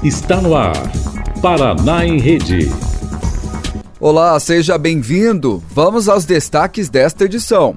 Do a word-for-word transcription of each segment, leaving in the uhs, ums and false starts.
Está no ar, Paraná em Rede. Olá, seja bem-vindo. Vamos aos destaques desta edição.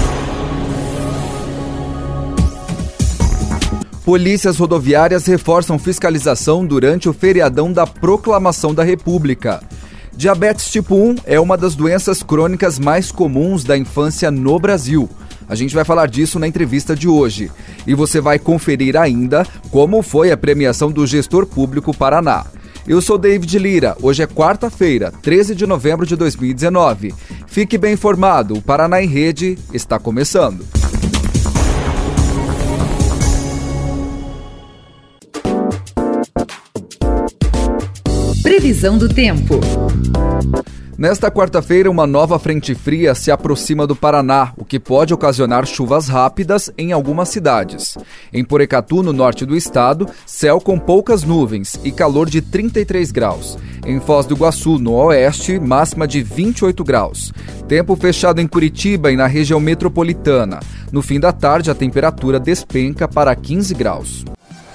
Polícias rodoviárias reforçam fiscalização durante o feriadão da Proclamação da República. Diabetes tipo um é uma das doenças crônicas mais comuns da infância no Brasil. A gente vai falar disso na entrevista de hoje. E você vai conferir ainda como foi a premiação do Gestor Público Paraná. Eu sou David Lira, hoje é quarta-feira, treze de novembro de dois mil e dezenove. Fique bem informado, o Paraná em Rede está começando. Previsão do tempo. Nesta quarta-feira, uma nova frente fria se aproxima do Paraná, o que pode ocasionar chuvas rápidas em algumas cidades. Em Porecatu, no norte do estado, céu com poucas nuvens e calor de trinta e três graus. Em Foz do Iguaçu, no oeste, máxima de vinte e oito graus. Tempo fechado em Curitiba e na região metropolitana. No fim da tarde, a temperatura despenca para quinze graus.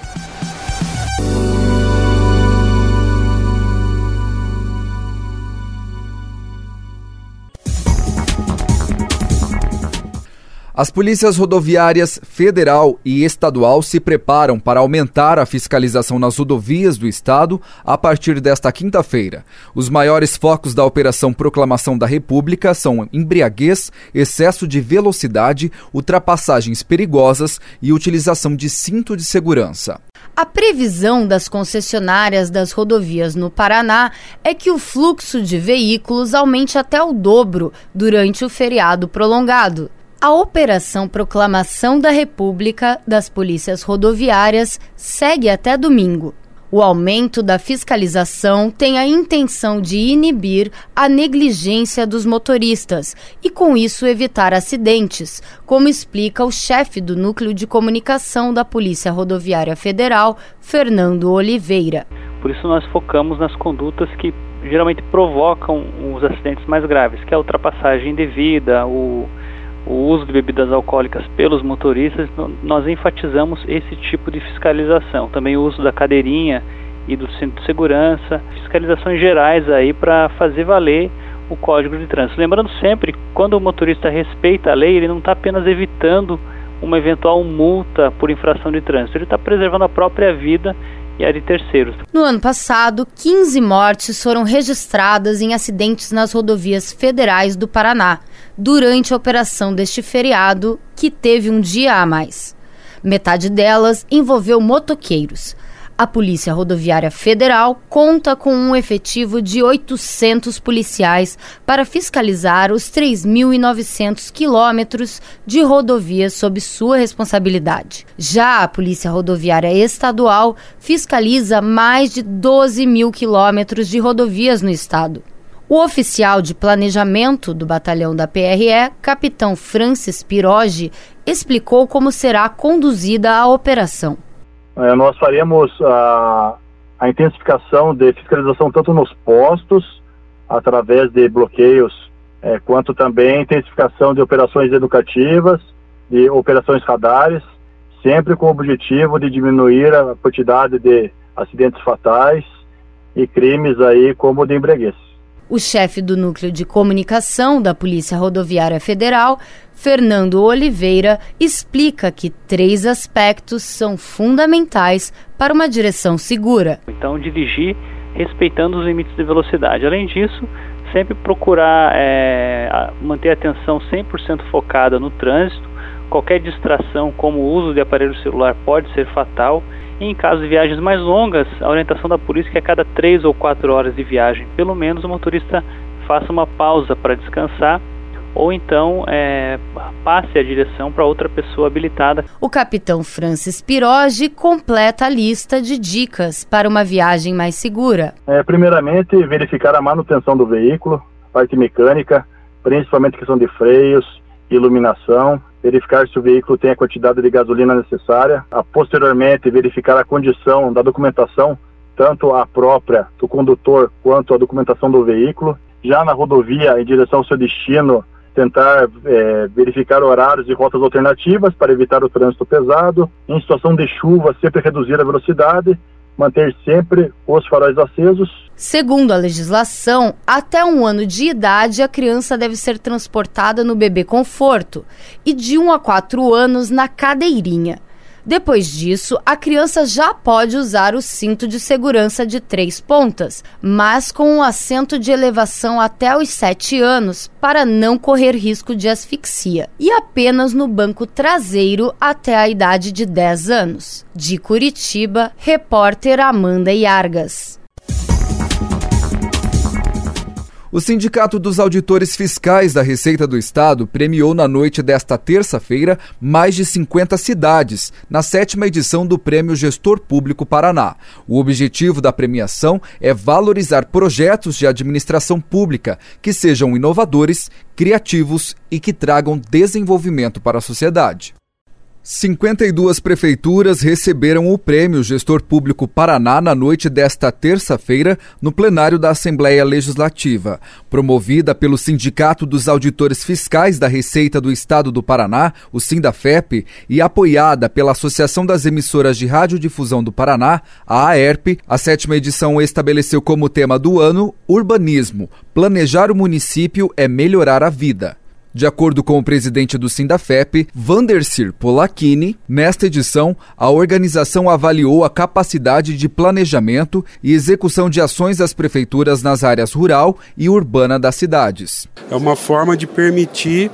As polícias rodoviárias federal e estadual se preparam para aumentar a fiscalização nas rodovias do estado a partir desta quinta-feira. Os maiores focos da Operação Proclamação da República são embriaguez, excesso de velocidade, ultrapassagens perigosas e utilização de cinto de segurança. A previsão das concessionárias das rodovias no Paraná é que o fluxo de veículos aumente até o dobro durante o feriado prolongado. A Operação Proclamação da República das Polícias Rodoviárias segue até domingo. O aumento da fiscalização tem a intenção de inibir a negligência dos motoristas e, com isso, evitar acidentes, como explica o chefe do Núcleo de Comunicação da Polícia Rodoviária Federal, Fernando Oliveira. Por isso nós focamos nas condutas que geralmente provocam os acidentes mais graves, que é a ultrapassagem indevida, o o uso de bebidas alcoólicas pelos motoristas. Nós enfatizamos esse tipo de fiscalização. Também o uso da cadeirinha e do cinto de segurança, fiscalizações gerais aí para fazer valer o Código de Trânsito. Lembrando sempre, quando o motorista respeita a lei, ele não está apenas evitando uma eventual multa por infração de trânsito, ele está preservando a própria vida e a de terceiros. No ano passado, quinze mortes foram registradas em acidentes nas rodovias federais do Paraná, durante a operação deste feriado, que teve um dia a mais. Metade delas envolveu motoqueiros. A Polícia Rodoviária Federal conta com um efetivo de oitocentos policiais para fiscalizar os três mil e novecentos quilômetros de rodovias sob sua responsabilidade. Já a Polícia Rodoviária Estadual fiscaliza mais de doze mil quilômetros de rodovias no estado. O oficial de planejamento do batalhão da P R E, capitão Francis Pirogi, explicou como será conduzida a operação. É, nós faremos a, a intensificação de fiscalização tanto nos postos, através de bloqueios, é, quanto também intensificação de operações educativas, de operações radares, sempre com o objetivo de diminuir a quantidade de acidentes fatais e crimes aí como o de embriaguez. O chefe do Núcleo de Comunicação da Polícia Rodoviária Federal, Fernando Oliveira, explica que três aspectos são fundamentais para uma direção segura. Então, dirigir respeitando os limites de velocidade. Além disso, sempre procurar é, manter a atenção cem por cento focada no trânsito. Qualquer distração, como o uso de aparelho celular, pode ser fatal. E em caso de viagens mais longas, a orientação da polícia é que a cada três ou quatro horas de viagem, pelo menos, o motorista faça uma pausa para descansar ou então é, passe a direção para outra pessoa habilitada. O capitão Francis Pirogi completa a lista de dicas para uma viagem mais segura. É, primeiramente, verificar a manutenção do veículo, parte mecânica, principalmente questão de freios, iluminação, verificar se o veículo tem a quantidade de gasolina necessária, a, posteriormente verificar a condição da documentação, tanto a própria do condutor quanto a documentação do veículo. Já na rodovia, em direção ao seu destino, tentar é, verificar horários e rotas alternativas para evitar o trânsito pesado. Em situação de chuva, sempre reduzir a velocidade manter sempre os faróis acesos. Segundo a legislação, até um ano de idade, a criança deve ser transportada no bebê conforto e de um a quatro anos na cadeirinha. Depois disso, a criança já pode usar o cinto de segurança de três pontas, mas com um assento de elevação até os sete anos para não correr risco de asfixia, e apenas no banco traseiro até a idade de dez anos. De Curitiba, repórter Amanda Iargas. O Sindicato dos Auditores Fiscais da Receita do Estado premiou na noite desta terça-feira mais de cinquenta cidades, na sétima edição do Prêmio Gestor Público Paraná. O objetivo da premiação é valorizar projetos de administração pública que sejam inovadores, criativos e que tragam desenvolvimento para a sociedade. cinquenta e duas prefeituras receberam o Prêmio Gestor Público Paraná na noite desta terça-feira no plenário da Assembleia Legislativa. Promovida pelo Sindicato dos Auditores Fiscais da Receita do Estado do Paraná, o Sindafep, e apoiada pela Associação das Emissoras de Radiodifusão do Paraná, a AERP, a sétima edição estabeleceu como tema do ano Urbanismo. Planejar o município é melhorar a vida. De acordo com o presidente do Sindafep, Vandercir Polacchini, nesta edição, a organização avaliou a capacidade de planejamento e execução de ações das prefeituras nas áreas rural e urbana das cidades. É uma forma de permitir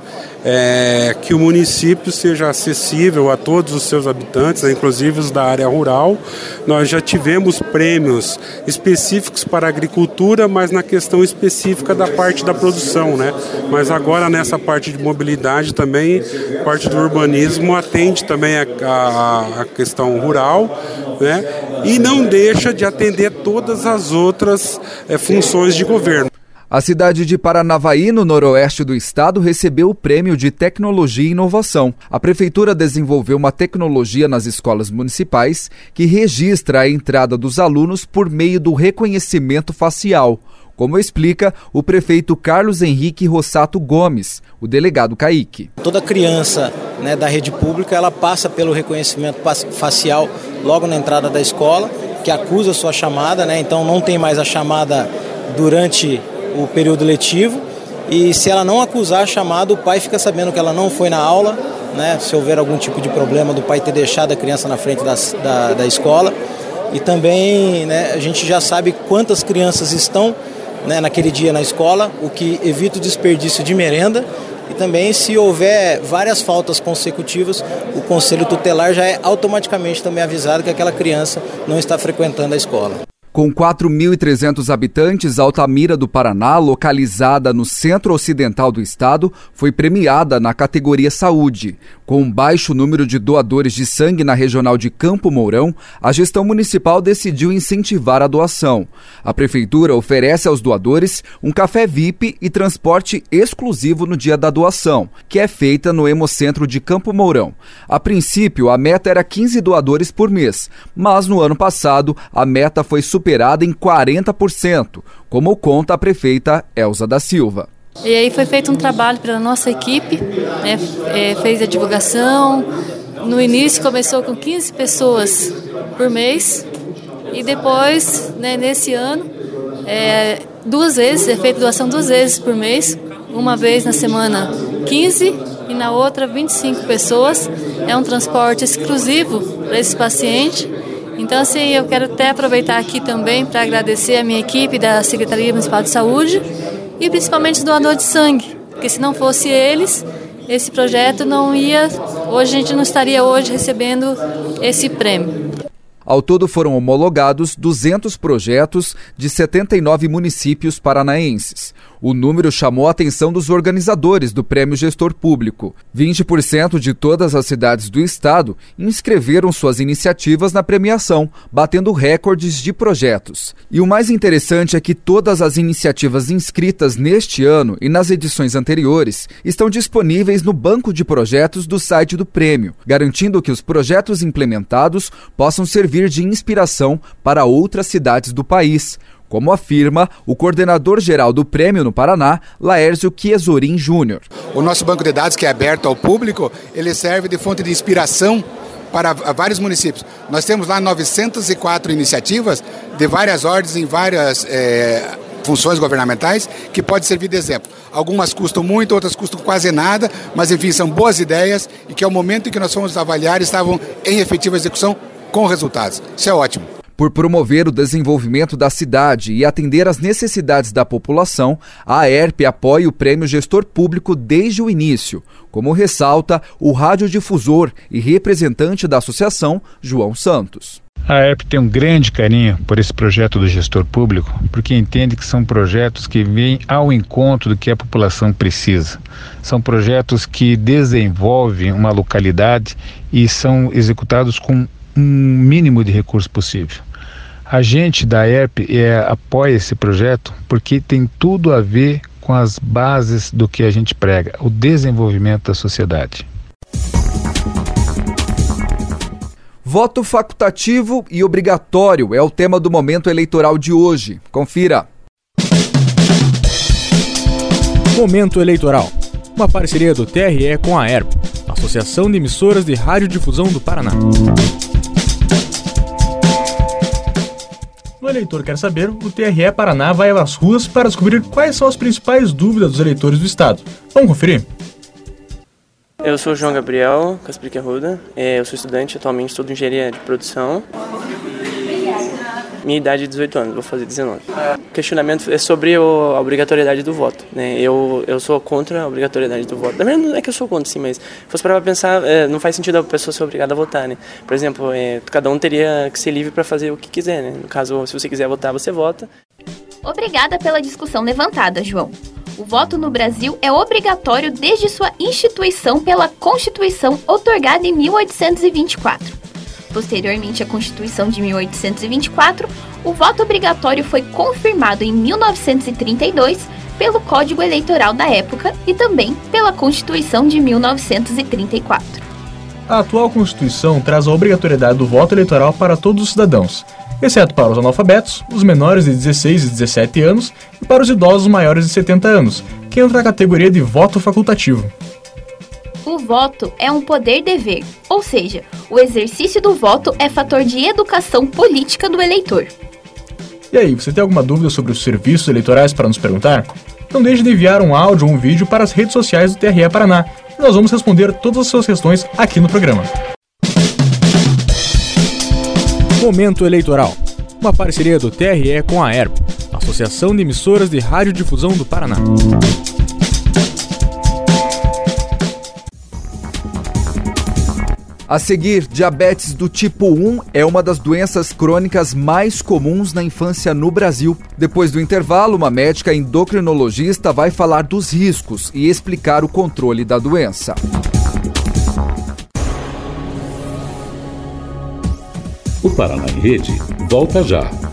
é, que o município seja acessível a todos os seus habitantes, inclusive os da área rural. Nós já tivemos prêmios específicos para a agricultura, mas na questão específica da parte da produção, né? Mas agora nessa parte de mobilidade também, parte do urbanismo atende também a, a, a questão rural, né? E não deixa de atender todas as outras é, funções de governo. A cidade de Paranavaí, no noroeste do estado, recebeu o Prêmio de Tecnologia e Inovação. A prefeitura desenvolveu uma tecnologia nas escolas municipais que registra a entrada dos alunos por meio do reconhecimento facial, como explica o prefeito Carlos Henrique Rossato Gomes, o delegado Kaique. Toda criança, né, da rede pública, ela passa pelo reconhecimento facial logo na entrada da escola, que acusa sua chamada, né, então não tem mais a chamada durante o período letivo, e se ela não acusar a chamada, o pai fica sabendo que ela não foi na aula, né, se houver algum tipo de problema do pai ter deixado a criança na frente da, da, da escola, e também, né, a gente já sabe quantas crianças estão, né, naquele dia na escola, o que evita o desperdício de merenda, e também se houver várias faltas consecutivas, o Conselho Tutelar já é automaticamente também avisado que aquela criança não está frequentando a escola. Com quatro mil e trezentos habitantes, Altamira do Paraná, localizada no centro-ocidental do estado, foi premiada na categoria Saúde. Com um baixo número de doadores de sangue na regional de Campo Mourão, a gestão municipal decidiu incentivar a doação. A prefeitura oferece aos doadores um café V I P e transporte exclusivo no dia da doação, que é feita no Hemocentro de Campo Mourão. A princípio, a meta era quinze doadores por mês, mas no ano passado a meta foi superada superada em quarenta por cento, como conta a prefeita Elza da Silva. E aí foi feito um trabalho pela nossa equipe, né, é, fez a divulgação. No início começou com quinze pessoas por mês e depois, né, nesse ano, é, duas vezes, é feita doação duas vezes por mês, uma vez na semana quinze e na outra vinte e cinco pessoas. É um transporte exclusivo para esse paciente. Então, assim, eu quero até aproveitar aqui também para agradecer a minha equipe da Secretaria Municipal de Saúde e principalmente os doadores de sangue, porque se não fosse eles, esse projeto não ia, hoje a gente não estaria hoje recebendo esse prêmio. Ao todo foram homologados duzentos projetos de setenta e nove municípios paranaenses. O número chamou a atenção dos organizadores do Prêmio Gestor Público. vinte por cento de todas as cidades do estado inscreveram suas iniciativas na premiação, batendo recordes de projetos. E o mais interessante é que todas as iniciativas inscritas neste ano e nas edições anteriores estão disponíveis no banco de projetos do site do prêmio, garantindo que os projetos implementados possam servir de inspiração para outras cidades do país, como afirma o coordenador-geral do prêmio no Paraná, Laércio Chiesorin Júnior. O nosso banco de dados, que é aberto ao público, ele serve de fonte de inspiração para vários municípios. Nós temos lá novecentas e quatro iniciativas de várias ordens em várias é, funções governamentais que pode servir de exemplo. Algumas custam muito, outras custam quase nada, mas enfim, são boas ideias e que ao momento em que nós fomos avaliar estavam em efetiva execução com resultados. Isso é ótimo. Por promover o desenvolvimento da cidade e atender às necessidades da população, a Aerp apoia o Prêmio Gestor Público desde o início, como ressalta o radiodifusor e representante da associação, João Santos. A Aerp tem um grande carinho por esse projeto do gestor público, porque entende que são projetos que vêm ao encontro do que a população precisa. São projetos que desenvolvem uma localidade e são executados com um mínimo de recurso possível. A gente da Aerp é, apoia esse projeto porque tem tudo a ver com as bases do que a gente prega, o desenvolvimento da sociedade. Voto facultativo e obrigatório é o tema do momento eleitoral de hoje. Confira. Momento eleitoral. Uma parceria do T R E com a Aerp, Associação de Emissoras de Radiodifusão do Paraná. O eleitor quer saber, o T R E Paraná vai às ruas para descobrir quais são as principais dúvidas dos eleitores do estado. Vamos conferir? Eu sou o João Gabriel Casprique Arruda, eu sou estudante, atualmente estudo engenharia de produção. Minha idade é dezoito anos, vou fazer dezenove. O questionamento é sobre o, a obrigatoriedade do voto, né? Eu, eu sou contra a obrigatoriedade do voto. Na verdade, não é que eu sou contra, sim, mas se fosse para pensar, é, não faz sentido a pessoa ser obrigada a votar, né? Por exemplo, é, cada um teria que ser livre para fazer o que quiser, né? No caso, se você quiser votar, você vota. Obrigada pela discussão levantada, João. O voto no Brasil é obrigatório desde sua instituição pela Constituição outorgada em mil oitocentos e vinte e quatro. Posteriormente à Constituição de mil oitocentos e vinte e quatro, o voto obrigatório foi confirmado em mil novecentos e trinta e dois pelo Código Eleitoral da época e também pela Constituição de mil novecentos e trinta e quatro. A atual Constituição traz a obrigatoriedade do voto eleitoral para todos os cidadãos, exceto para os analfabetos, os menores de dezesseis e dezessete anos e para os idosos maiores de setenta anos, que entra na categoria de voto facultativo. O voto é um poder-dever, ou seja, o exercício do voto é fator de educação política do eleitor. E aí, você tem alguma dúvida sobre os serviços eleitorais para nos perguntar? Não deixe de enviar um áudio ou um vídeo para as redes sociais do T R E Paraná e nós vamos responder todas as suas questões aqui no programa. Momento eleitoral. Uma parceria do T R E com a Aerp, Associação de Emissoras de Radiodifusão do Paraná. A seguir, diabetes do tipo um é uma das doenças crônicas mais comuns na infância no Brasil. Depois do intervalo, uma médica endocrinologista vai falar dos riscos e explicar o controle da doença. O Paraná em Rede volta já.